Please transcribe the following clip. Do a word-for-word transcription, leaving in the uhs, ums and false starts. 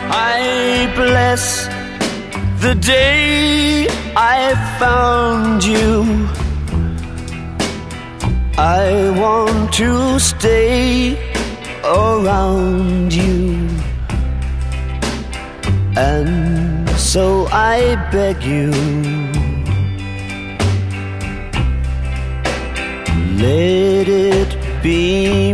I bless the day I found you. I want to stay around you, and so I beg you, let it be